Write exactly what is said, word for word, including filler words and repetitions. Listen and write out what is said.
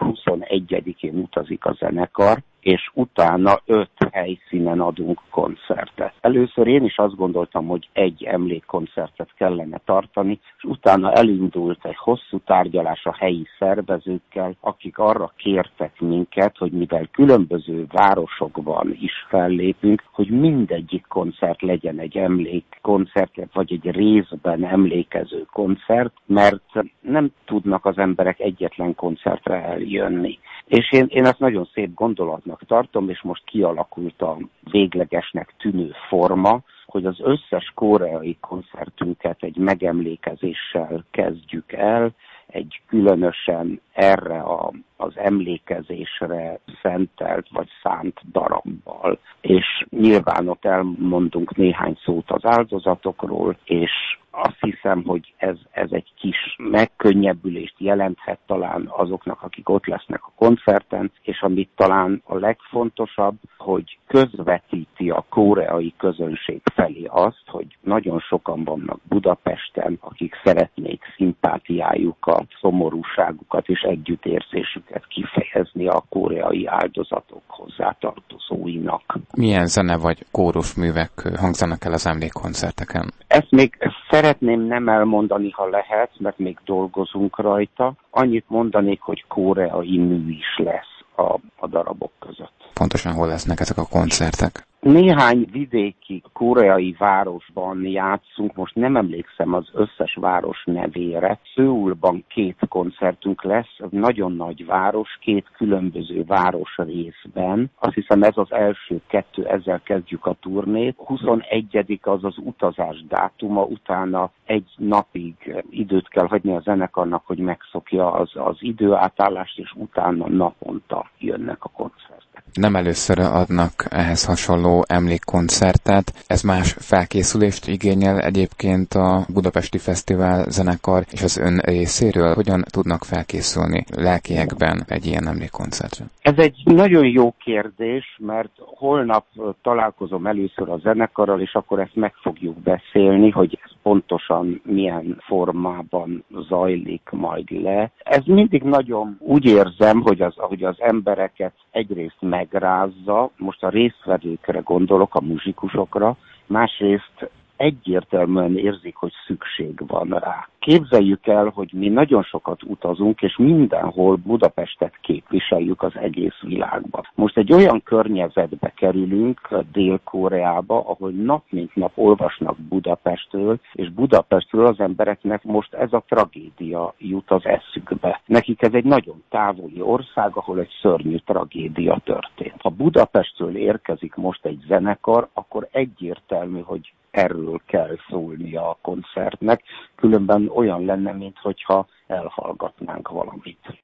huszonegyedikén utazik a zenekar, és utána öt helyszínen adunk koncertet. Először én is azt gondoltam, hogy egy emlékkoncertet kellene tartani, és utána elindult egy hosszú tárgyalás a helyi szervezőkkel, akik arra kértek minket, hogy mivel különböző városokban is fellépünk, hogy mindegyik koncert legyen egy emlékkoncert, vagy egy részben emlékező koncert, mert nem tudnak az emberek egyetlen koncertre eljönni. És én, én ezt nagyon szép gondolatnak tartom, és most kialakult a véglegesnek tűnő forma, hogy az összes koreai koncertünket egy megemlékezéssel kezdjük el, egy különösen erre a, az emlékezésre szentelt vagy szánt darabbal. És nyilván ott elmondunk néhány szót az áldozatokról, és azt hiszem, hogy ez, ez egy kis megkönnyebbülést jelenthet talán azoknak, akik ott lesznek a koncerten, és amit talán a legfontosabb, hogy közvetíti a koreai közönség felé azt, hogy nagyon sokan vannak Budapesten, akik szeretnék szimpátiájukat, szomorúságukat és együttérzésüket kifejezni a koreai áldozatok hozzátartozóinak. Milyen zene vagy kórusművek hangzanak el az emlékkoncerteken? Ezt még szeretném nem elmondani, ha lehet, mert még dolgozunk rajta. Annyit mondanék, hogy koreai mű is lesz a, a darabok között. Pontosan hol lesznek ezek a koncertek? Néhány vidéki koreai városban játszunk, most nem emlékszem az összes város nevére. Szöulban két koncertünk lesz, nagyon nagy város, két különböző város részben. Azt hiszem ez az első kettő, ezzel kezdjük a turnét. huszonegyedik az az utazás dátuma, utána egy napig időt kell hagyni a zenekarnak, hogy megszokja az, az időátállást, és utána naponta jönnek a koncertek. Nem először adnak ehhez hasonló emlékkoncertet. Ez más felkészülést igényel egyébként a Budapesti Fesztivál zenekar és az ön részéről? Hogyan tudnak felkészülni lelkiekben egy ilyen emlékkoncertre? Ez egy nagyon jó kérdés, mert holnap találkozom először a zenekarral, és akkor ezt meg fogjuk beszélni, hogy ez pontosan milyen formában zajlik majd le. Ez mindig nagyon úgy érzem, hogy az, hogy az embereket egyrészt megrázza, most a résztvevőkre gondolok, a muzsikusokra, másrészt egyértelműen érzik, hogy szükség van rá. Képzeljük el, hogy mi nagyon sokat utazunk, és mindenhol Budapestet képviseljük az egész világban. Most egy olyan környezetbe kerülünk, Dél-Koreába, ahol nap mint nap olvasnak Budapestről, és Budapestről az embereknek most ez a tragédia jut az eszükbe. Nekik ez egy nagyon távoli ország, ahol egy szörnyű tragédia történt. Ha Budapestről érkezik most egy zenekar, akkor egyértelmű, hogy erről kell szólnia a koncertnek, különben olyan lenne, minthogyha elhallgatnánk valamit.